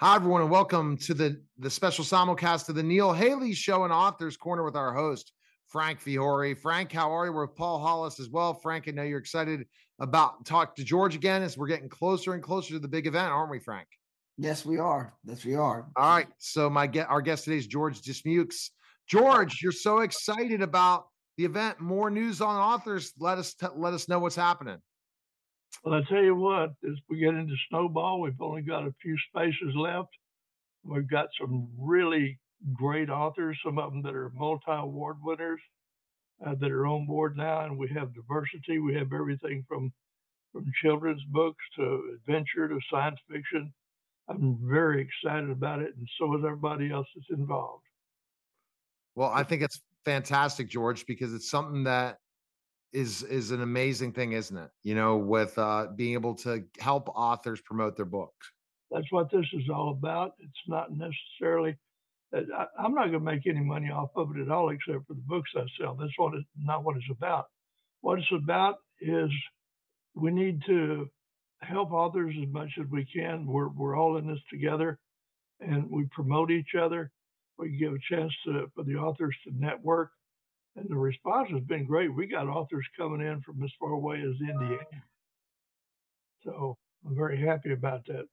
Hi, everyone, and welcome to the special simulcast of the Neil Haley Show and Authors Corner with our host, Frank Fiore. Frank, how are you? We're with Paul Hollis as well. Frank, I know you're excited about talk to George again as we're getting closer and closer to the big event, aren't we, Frank? Yes, we are. Yes, we are. All right. So our guest today is George Dismukes. George, you're so excited about the event. More news on authors. Let us know what's happening. Well, I tell you what, as we get into Snowball, we've only got a few spaces left. We've got some really great authors, some of them that are multi-award winners that are on board now, and we have diversity. We have everything from children's books to adventure to science fiction. I'm very excited about it, and so is everybody else that's involved. Well, I think it's fantastic, George, because it's something that is an amazing thing, isn't it? You know, with being able to help authors promote their books. That's what this is all about. It's not necessarily I'm not going to make any money off of it at all, except for the books I sell. That's not what it's about. What it's about is we need to help authors as much as we can. We're all in this together, and we promote each other. We give a chance for the authors to network, and the response has been great. We got authors coming in from as far away as Indiana, so I'm very happy about that.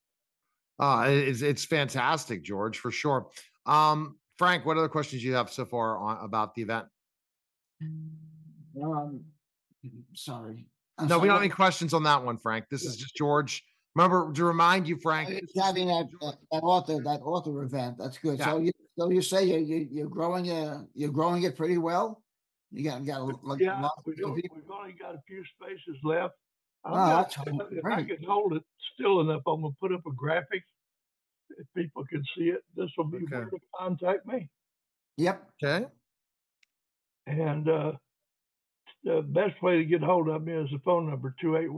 It's fantastic, George, for sure. Frank, what other questions do you have so far about the event? Sorry. We don't have any questions on that one, Frank. This is just George. Remember to remind you, Frank, having that author event. That's good. Yeah. So you say you're growing it pretty well. You got we've only got a few spaces left. If great. I can hold it still enough, I'm gonna put up a graphic if people can see it. This will be where to contact me. Yep. Okay. And the best way to get hold of me is the phone number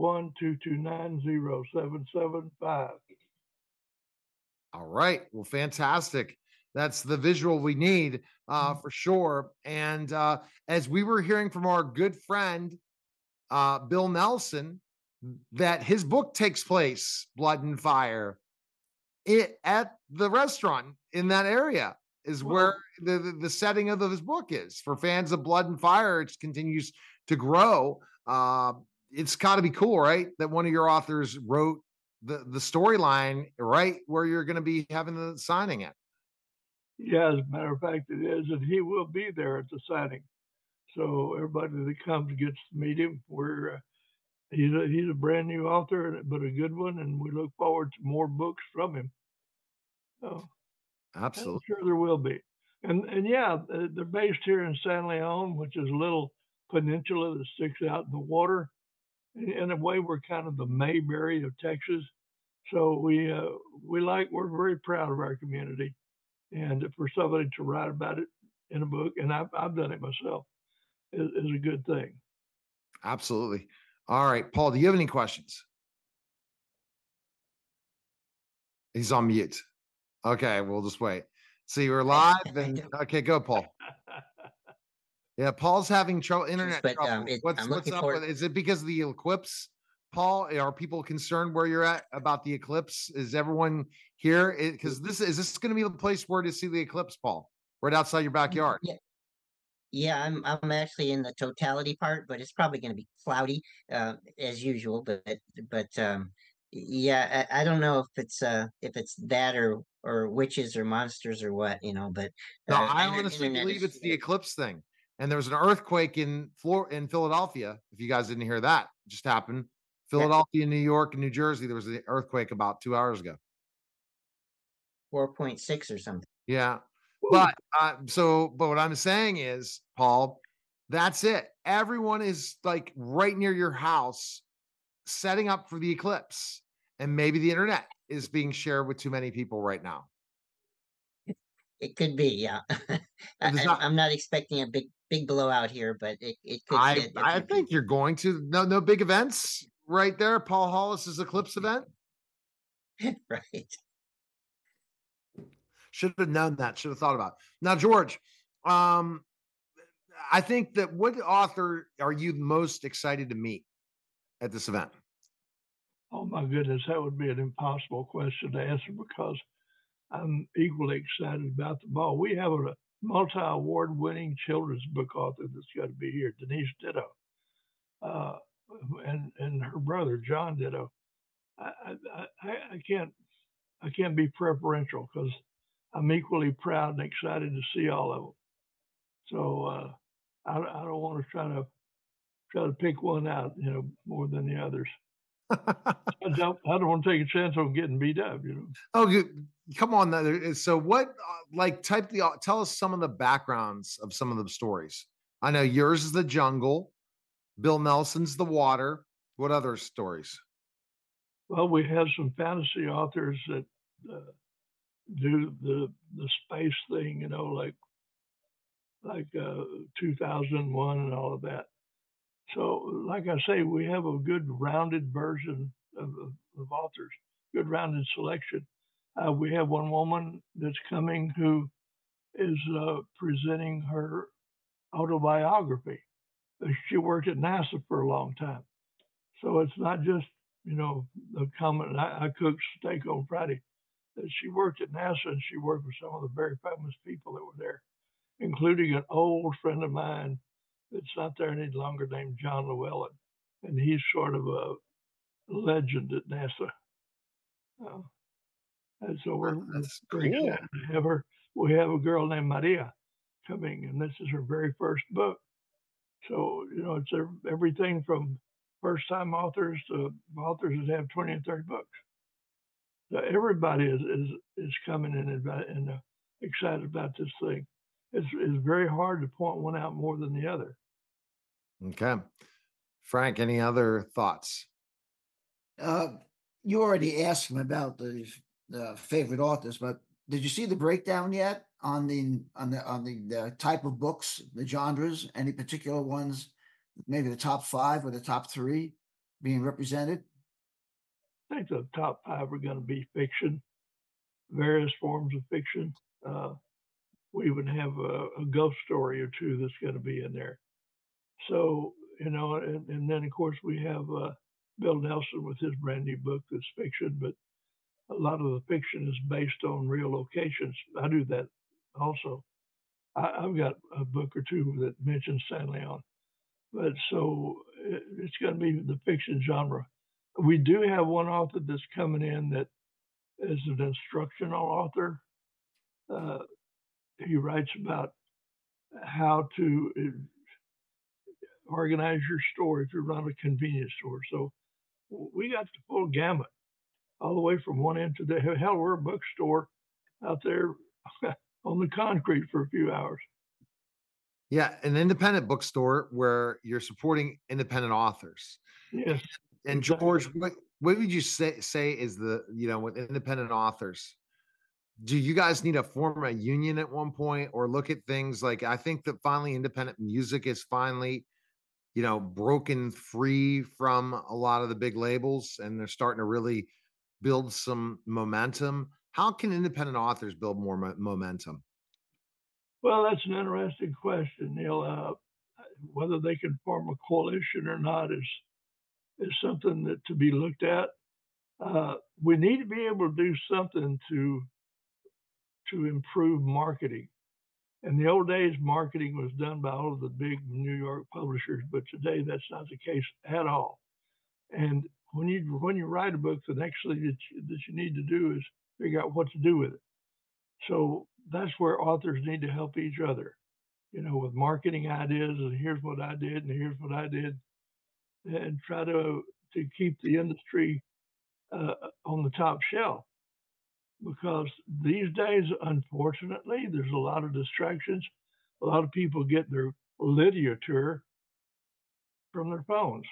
281-229-0775. All right. Well, fantastic. That's the visual we need for sure. And as we were hearing from our good friend, Bill Nelson, that his book takes place, Blood and Fire, at the restaurant in that area is where the setting of his book is. For fans of Blood and Fire, it continues to grow. It's got to be cool, right? That one of your authors wrote the storyline right where you're going to be having the signing at. Yeah, as a matter of fact, it is, and he will be there at the signing. So everybody that comes gets to meet him. He's a brand new author, but a good one, and we look forward to more books from him. So, absolutely, I'm sure there will be. And yeah, they're based here in San Leon, which is a little peninsula that sticks out in the water. In a way, we're kind of the Mayberry of Texas. So we're very proud of our community, and for somebody to write about it in a book, and I've done it myself, is a good thing. Absolutely. All right, Paul, do you have any questions? He's on mute. Okay, we'll just wait. See, we're live. Okay, go, Paul. Yeah, Paul's having internet trouble. What's up with it? Is it because of the eclipse, Paul? Are people concerned where you're at about the eclipse? Is everyone here? Because is this going to be the place where to see the eclipse, Paul? Right outside your backyard. Yeah, I'm actually in the totality part, but it's probably going to be cloudy as usual. But yeah, I don't know if it's that or witches or monsters or what, But no, I honestly believe it's the eclipse thing. And there was an earthquake in Philadelphia. If you guys didn't hear that, it just happened. Philadelphia, New York, and New Jersey. There was an earthquake about 2 hours ago. 4.6 or something. Yeah. But what I'm saying is, Paul, that's it. Everyone is like right near your house setting up for the eclipse. And maybe the internet is being shared with too many people right now. It could be, yeah. I'm not expecting a big blowout here, but it could. I think you're going to. No big events right there. Paul Hollis's eclipse event. Right. Should have known that. Should have thought about it. Now, George, I think that what author are you most excited to meet at this event? Oh my goodness, that would be an impossible question to answer because I'm equally excited about them all. We have a multi-award winning children's book author that's got to be here, Denise Ditto, uh, and her brother John Ditto. I can't be preferential because I'm equally proud and excited to see all of them. So I don't want to try to pick one out, more than the others. I don't want to take a chance on getting beat up, Oh, come on. So what, tell us some of the backgrounds of some of the stories. I know yours is The Jungle. Bill Nelson's The Water. What other stories? Well, we have some fantasy authors that do the space thing, like 2001 and all of that. So, like I say, we have a good rounded version of authors, good rounded selection. We have one woman that's coming who is presenting her autobiography. She worked at NASA for a long time. So it's not just, the comment, I cooked steak on Friday. She worked at NASA and she worked with some of the very famous people that were there, including an old friend of mine that's not there any longer named John Llewellyn. And he's sort of a legend at NASA. And so we're very excited to have her. We have a girl named Maria coming, and this is her very first book. So, it's everything from first time authors to authors that have 20 and 30 books. So everybody is coming in and excited about this thing. It's very hard to point one out more than the other. Okay. Frank, any other thoughts? You already asked him about the favorite authors, but did you see the breakdown yet on the type of books, the genres, any particular ones, maybe the top 5 or the top 3 being represented? I think the top 5 are going to be fiction, various forms of fiction. We even have a ghost story or two that's going to be in there. So, and then of course we have Bill Nelson with his brand new book that's fiction, but a lot of the fiction is based on real locations. I do that also. I've got a book or two that mentions San Leon, but so it's going to be the fiction genre. We do have one author that's coming in that is an instructional author. He writes about how to organize your store if you run a convenience store. So we got the full gamut, all the way from one end to the hell. We're a bookstore out there on the concrete for a few hours. Yeah, an independent bookstore where you're supporting independent authors. Yes. And exactly. George, what would you say is the, with independent authors? Do you guys need to form a union at one point or look at things like, I think that finally independent music is finally, broken free from a lot of the big labels and they're starting to really build some momentum. How can independent authors build more momentum? Well, that's an interesting question, Neil. Whether they can form a coalition or not is something that to be looked at. We need to be able to do something to improve marketing. In the old days, marketing was done by all of the big New York publishers, but today that's not the case at all. And when you write a book, the next thing that you need to do is figure out what to do with it. So that's where authors need to help each other, with marketing ideas. And here's what I did, and here's what I did, and try to keep the industry on the top shelf. Because these days, unfortunately, there's a lot of distractions. A lot of people get their literature from their phones,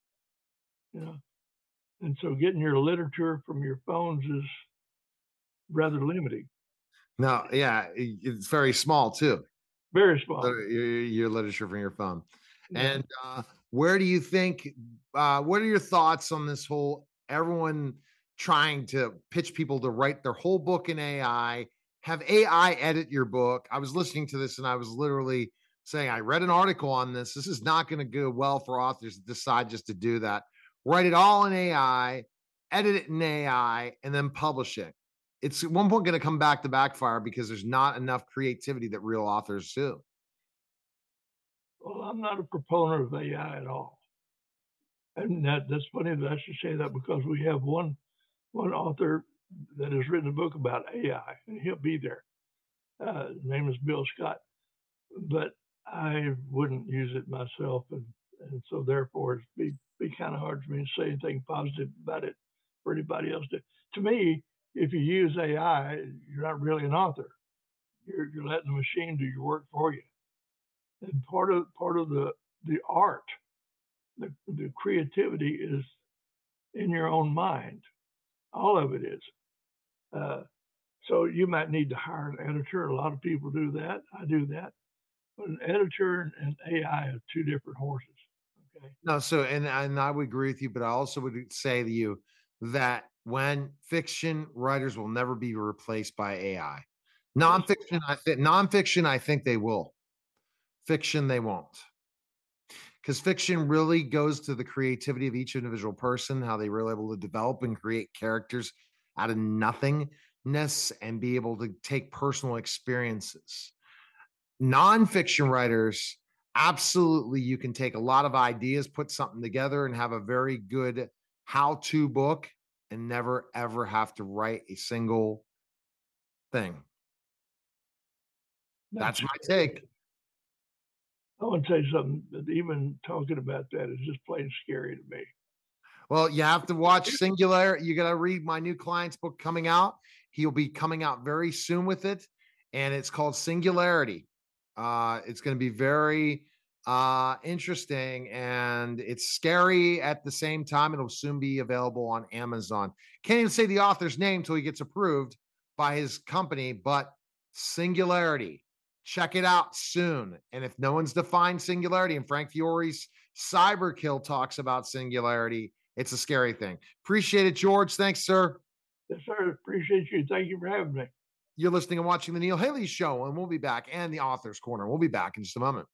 and so getting your literature from your phones is rather limiting. No, yeah, it's very small too. Very small. Your literature from your phone. Yeah. And where do you think? What are your thoughts on this whole everyone trying to pitch people to write their whole book in AI, have AI edit your book? I was listening to this and I was literally saying, I read an article on this. This is not going to go well for authors that decide just to do that. Write it all in AI edit it in AI, and then publish it. It's at one point going to come back to backfire because there's not enough creativity that real authors do. Well, I'm not a proponent of AI at all. And that's funny that I should say that, because we have one author that has written a book about AI, and he'll be there. His name is Bill Scott, but I wouldn't use it myself, and so therefore it'd be kind of hard for me to say anything positive about it for anybody else. To me, if you use AI, you're not really an author. You're letting the machine do your work for you. And part of the art, the creativity is in your own mind. All of it is. So you might need to hire an editor. A lot of people do that. I do that. But an editor and AI are two different horses. Okay. No, so and I would agree with you, but I also would say to you that when fiction writers will never be replaced by AI. Nonfiction, I think they will. Fiction, they won't. Because fiction really goes to the creativity of each individual person, how they were able to develop and create characters out of nothingness and be able to take personal experiences. Nonfiction writers, absolutely, you can take a lot of ideas, put something together, and have a very good how-to book and never, ever have to write a single thing. That's my take. I want to tell you something, that even talking about that is just plain scary to me. Well, you have to watch Singularity. You got to read my new client's book coming out. He'll be coming out very soon with it, and it's called Singularity. It's going to be very interesting, and it's scary at the same time. It'll soon be available on Amazon. Can't even say the author's name till he gets approved by his company, but Singularity. Check it out soon. And if no one's defined Singularity, and Frank Fiore's Cyberkill talks about Singularity, it's a scary thing. Appreciate it, George. Thanks, sir. Yes, sir. Appreciate you. Thank you for having me. You're listening and watching The Neil Haley Show, and we'll be back, and the Author's Corner. We'll be back in just a moment.